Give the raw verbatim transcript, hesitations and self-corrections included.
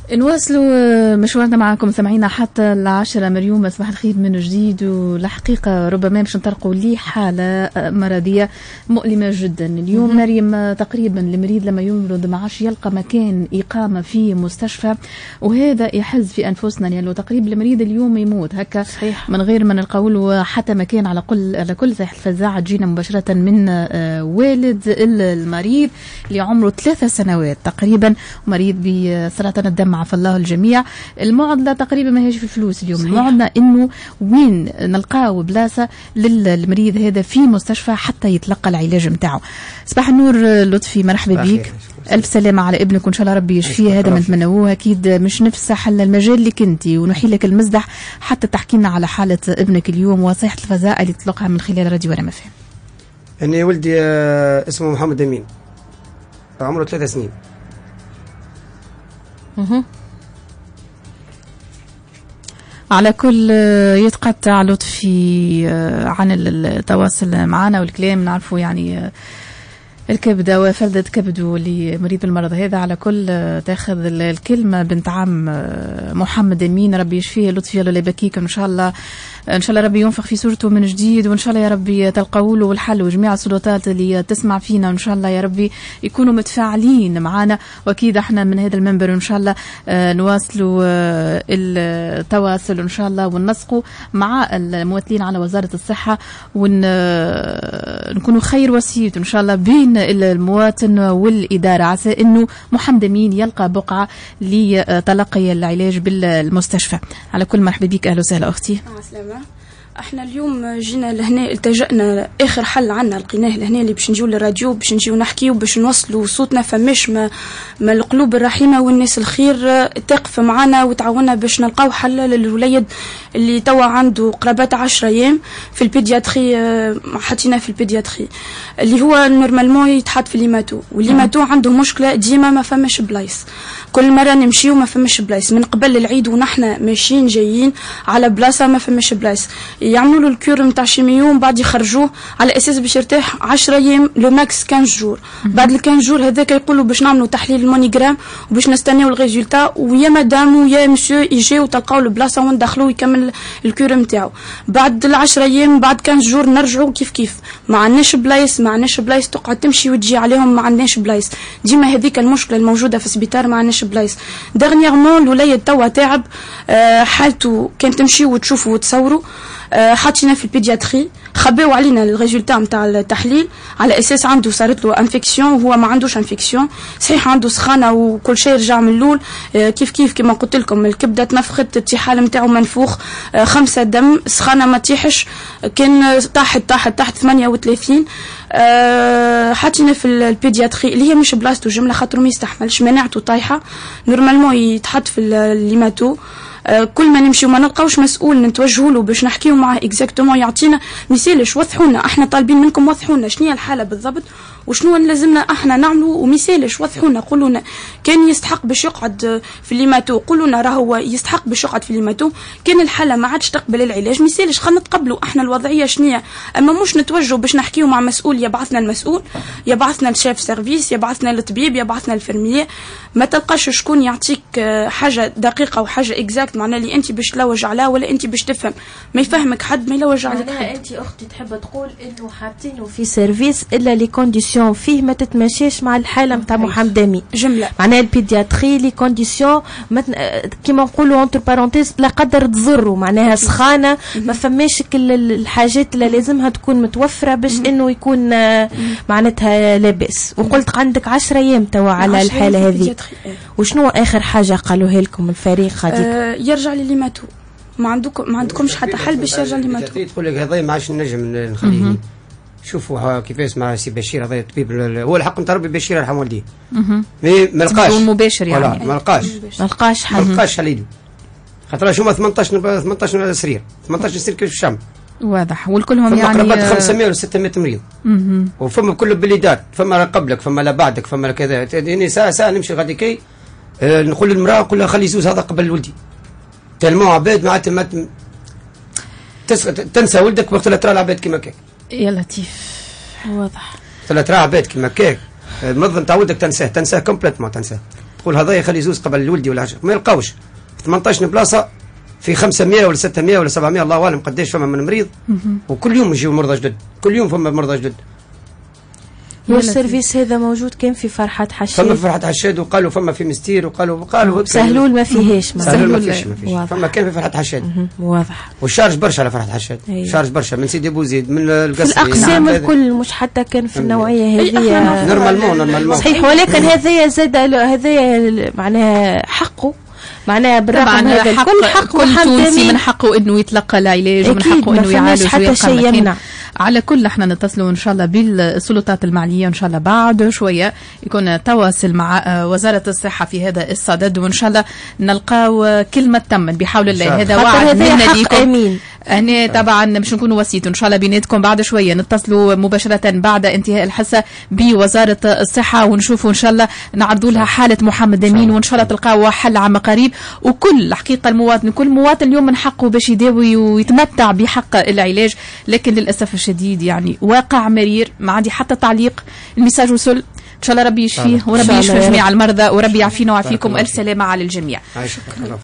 نواصلوا مشوارنا معكم سمعينا حتى العاشرة مريوم. صباح الخير من جديد. والحقيقة ربما باش نطرقوا لي حالة مرضية مؤلمة جدا اليوم. مريم تقريبا المريض لما يمرض ما عادش يلقى مكان إقامة في مستشفى، وهذا يحز في أنفسنا لأنه يعني تقريبا المريض اليوم يموت هكا صحيح من غير ما نلقاو له حتى مكان. على كل على كل ساحة الفزاعة جينا مباشرة من والد المريض اللي عمره ثلاثة سنوات تقريبا، مريض بسرطان الدم عفى الله الجميع. المعضله تقريبا ما هيش في الفلوس اليوم، صحيح. المعضله انه وين نلقاو بلاصه للمريض هذا في مستشفى حتى يتلقى العلاج نتاعو. صباح النور لطفي، مرحبا بك، الف سلامه على ابنك وان شاء الله ربي يشفيه. هذا ما نتمنوه اكيد، مش نفسح المجال اللي كنتي ونحي لك المزدح حتى تحكي لنا على حاله ابنك اليوم وصيحه الفزاعه اللي تطلقها من خلال راديو انا ما فهم. اني ولدي اسمه محمد امين، عمره ثلاث سنين. اها على كل يتقطع لطفي عن التواصل معنا والكلام، نعرفوا يعني الكبدة وفلدة كبده لمريض المرض هذا. على كل تاخذ الكلمة بنت عم محمد أمين، ربي يشفيه. لطفي الله لا يبكيك، إن شاء الله إن شاء الله ربي ينفخ في صورته من جديد، وإن شاء الله يا ربي تلقوا له الحل، وجميع السلطات اللي تسمع فينا إن شاء الله يا ربي يكونوا متفاعلين معنا. وأكيد إحنا من هذا المنبر إن شاء الله نواصلوا التواصل إن شاء الله وننسقوا مع الممثلين على وزارة الصحة، ونكونوا خير وسيط إن شاء الله بين المواطن والإدارة، عسى إنه محمد أمين يلقى بقعة لتلقي العلاج بالمستشفى. على كل مرحبا بك، أهلا وسهلا أختي. السلامة. احنا اليوم جينا لهنا، التجأنا اخر حل عنا لقيناه لهنا اللي باش نجيو للراديو باش نجيو نحكيو باش نوصلوا صوتنا. فماش ما, ما القلوب الرحيمه والناس الخير تقف معنا وتعاوننا باش نلقاو حل للوليد اللي توا عنده قرابات عشرة ايام في البيدياتري، حطينا في البيدياتري اللي هو نورمالمون يتحط في ليماتو، والليماتو عنده مشكله ديما ما فماش بلايص، كل مره نمشيو ما فماش بلايص، من قبل العيد ونحنا ماشيين جايين على بلاصه ما فماش بلايص، يعملوا له الكور نتاع شيميو ومن بعد يخرجوه على اساس باش يرتاح عشرة ايام لو ماكس خمسة جور. بعد ال خمسة جور هذاك يقولوا باش نعملوا تحليل المونيغرام وباش نستناو الريزولتا، ويا مدام ويا مسيو يجي وتلقاو البلاصه وندخلوه يكمل الكور نتاعو. بعد العشرة ايام بعد خمسة جور نرجعوا كيف كيف، ما عندناش بلايص ما عندناش بلايص تقعد تمشي وتجي عليهم، ما عندناش بلايص، ديما هذيك المشكله الموجوده في السبيطار، ما عندناش بلايص. دغنيغمون الوليد توا تعب، أه حالته كان تمشيو وتشوفوا وتصوروا، أه حاطيناه في البيدياتري، خباو علينا الريزولتا نتاع التحليل على اساس عنده صارت له انفيكسيون وهو ما عندوش انفيكسيون، صحيح عنده سخانه وكل شيء رجع من الاول، أه كيف كيف كما قلت لكم الكبده تنفخت، التحال نتاعو منفوخ، أه خمسه دم، سخانه ما تيحش، كان طاحت طاحت تحت ثمانية وثلاثين. أه حاطينه في البيدياتري اللي هي مش بلاصتو جمله خاطر ما يستحملش، مناعته طايحه، نورمالمون يتحط في الليماتو. أه كل ما نمشي وما نلقاوش مسؤول نتوجهوا له باش نحكيو معاه اكزاكتومون يعطينا مثالش، وضحونا احنا طالبين منكم وضحونا شنو هي الحاله بالضبط وشنو لازمنا احنا نعملوا، ومثالش وضحونا قولوا لنا كان يستحق باش يقعد في الليماتو، قولوا لنا راهو يستحق باش يقعد في الليماتو، كان الحاله ما عادش تقبل العلاج مثالش خلينا نتقبلوا احنا الوضعيه شنو، اما مش نتوجهوا باش نحكيو مع مسؤول يبعثنا المسؤول يبعثنا الشيف سيرفيس يبعثنا الطبيب يبعثنا الفرمية، ما تلقاش شكون يعطيك حاجه دقيقه وحاجه اكزاكت معناها اللي انت باش تلوج عليها ولا انت باش تفهم، ما يفهمك حد ما يلوج عليك حد. انت اختي تحب تقول انه حاطينه في سيرفيس الا لي كونديسيون فيه ما تتماشاش مع الحاله نتاع محمد أمين جمله، معناها البيدياتري لي كونديسيون متن... كيما نقولوا انتر بارونتيز بلا قدر تضروا، معناها سخانه ما فماش كل الحاجات اللي لازمها تكون متوفره باش انه يكون معناتها لاباس. وقلت عندك عشرة ايام توا على الحاله هذه، وشنو اخر حاجه قالوها لكم الفريق هذيك؟ أه يرجع لليماتو، ما عندكم ما عندكمش حتى حل باش يرجع لليماتو. تقول لك هذا ما عادش نجم نخليه، شوفوا كيفاش مع سي بشير هذا الطبيب، هو الحق نتاع ربي بشير يرحم والديه، مي ما لقاش مباشر يعني ما لقاش ما لقاش حل ما لقاش حل، خاطر شوما ثمنطاش ثمنطاش سرير ثمنطاش سرير كيف الشام واضح، والكلهم يعني قرابات خمسمائة ولا ستمائة مريض، وفما بكل البلدات، فما قبلك فما لا بعدك فما كذا، يعني ساعه ساعه نمشي غادي كي آه نقول للمراه نقول لها خلي يزوز هذا قبل ولدي، تلمو عباد معناتها ما تنسى ولدك وقت لا ترى العباد كيما كاك. يا لطيف واضح، لا ترى عباد كيما كاك المنظم تاع ولدك تنساه تنساه كومبليتمون تنساه. تقول هذا يخلي يزوز قبل الولدي ولا حاجه، ما يلقاوش في ثمانية عشر بلاصه في خمسمائة ولا ستمائة ولا سبعمائة الله اعلم قداش فما من مريض، وكل يوم يجيو مرضى جدد، كل يوم فما مرضى جدد. والسيرفيس هذا موجود كان في فرحة حشاد؟ فما في فرحة حشاد، وقالوا فما في مستير، وقالوا قالوا سهلول ما فيهاش. سهلول ما فيش ما فيش فما كان في فرحة حشاد. واضح. والشارج برشا على فرحة حشاد، شارج برشا من سيدي بوزيد من القصري في الأقسام نعم الكل، مش حتى كان في النوعية هذه نورمالمون نورمالمون صحيح، ولكن هذايا زاد هذايا معناها حقه، معناها بالرغم هذا حق الكل حق كل تونسي من حقه انه يتلقى العلاج ومن حقه انه يعالج حتى شيء يمنع. على كل احنا نتصلوا ان شاء الله بالسلطات المعنيه، وان شاء الله بعد شويه يكون تواصل مع وزاره الصحه في هذا الصدد، وان شاء الله نلقاو كلمه تمن بحول الله. هذا وعد منا ليكم. امين. هنا طبعا باش نكونوا وسيط ان شاء الله بيناتكم. بعد شويه نتصلوا مباشره بعد انتهاء الحصه بوزاره الصحه، ونشوفوا ان شاء الله نعرضوا لها حاله محمد امين، وان شاء الله تلقاو حل عما قريب. وكل حقيقه المواطن، كل مواطن اليوم من حقه باش يداوي ويتمتع بحق العلاج، لكن للاسف الشديد يعني واقع مرير. ما عندي حتى تعليق، الميساج وصل. ان شاء الله ربي يشفيه وربي يشفي جميع المرضى، وربي يعافينا ويعافيكم. الف سلامه على الجميع.